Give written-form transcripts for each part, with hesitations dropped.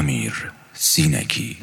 امیر سینگی.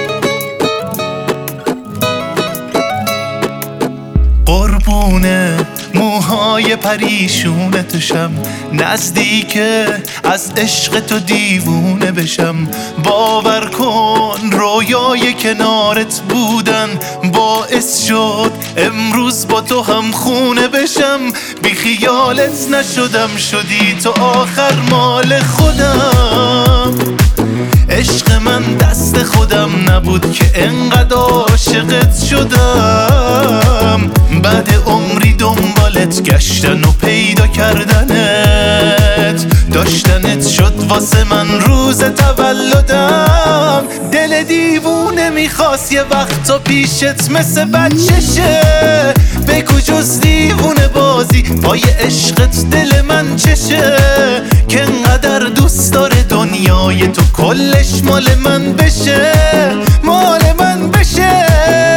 قربونه موهای پریشونتشم، نزدیکه از عشق تو دیوونه بشم. باور کن رویای کنارت بودن باعث شد امروز با تو هم خونه بشم. بی خیالت نشدم، شدی تو آخر مال خودم. عشق من دست خودم نبود که انقدر عاشقت شدم. بعد عمری دنبالت گشتن و پیدا کردنت، داشتنت شد واسه من روز تولدم. دل دیوونه میخواست یه وقتا پیشت مثل بچشه. بگو جز دیوونه بازی پای عشقت دل من چشه، که انقدر دوست داره دنیای تو کلش مال من بشه، مال من بشه.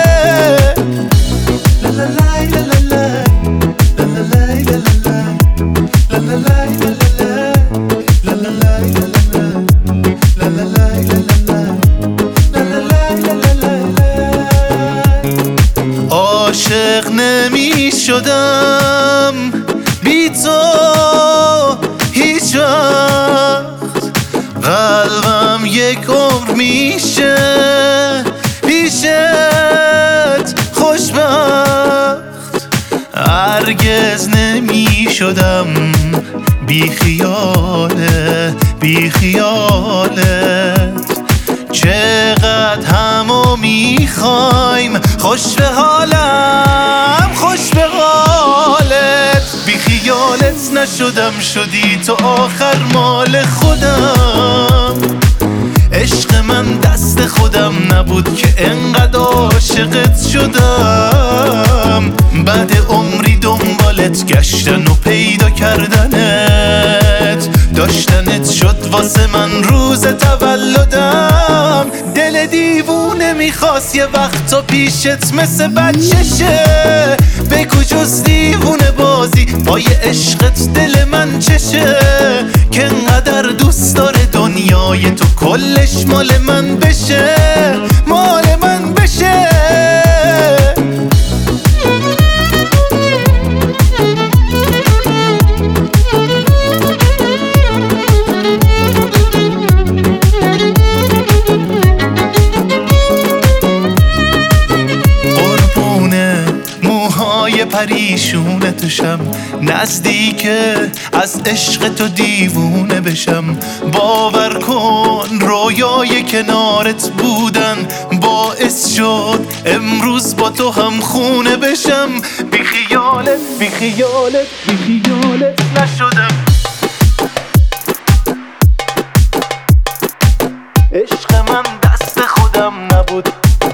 عاشق نمی شدم بی تو هیچ وقت، قلبم یک عمر میشه پیشت خوشبخت. هرگز نمی شدم بی خیالت، چقدر همو میخوایم. خوش به حالم، خوش به حالت. بی خیالت نشدم، شدی تو آخر مال خودم. عشق من دست خودم نبود که انقدر عاشقت شدم. بعد عمری دنبالت گشتن و پیدا کردنت، داشتنت شد واسه من روز تولدم. دل دیوونه میخواست یه وقتا پیشت مثل بچشه. بگو جز دیوونه بازی پای عشقت دل من چشه، که انقدر دوست داره دنیای تو کلش مال من بشه، مال من بشه. پریشونتشم، نزدیکه از عشق تو دیوونه بشم. باور کن رویای کنارت بودن باعث شد امروز با تو هم خونه بشم. بی خیالت نشدم. عشق من دست خودم نبود،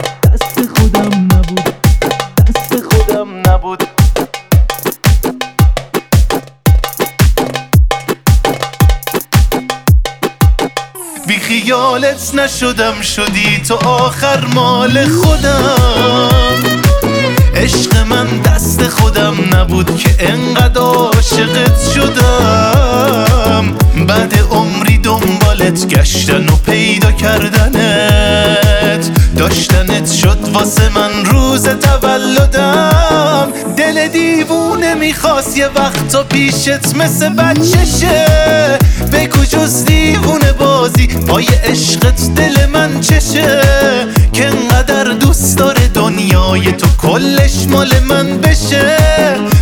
بی خیالت نشدم، شدی تو آخر مال خودم. عشق من دست خودم نبود که انقدر عاشقت شدم. بعد عمری دنبالت گشتن و پیدا کردنت، داشتنت شد واسه من روز تولدم. دل دیوونه میخواست یه وقتا پیشت مثل بچشه. بگو جز دیوونه بازی پای عشقت دل من چشه، که انقدر دوست داره دنیای تو کلش مال من بشه،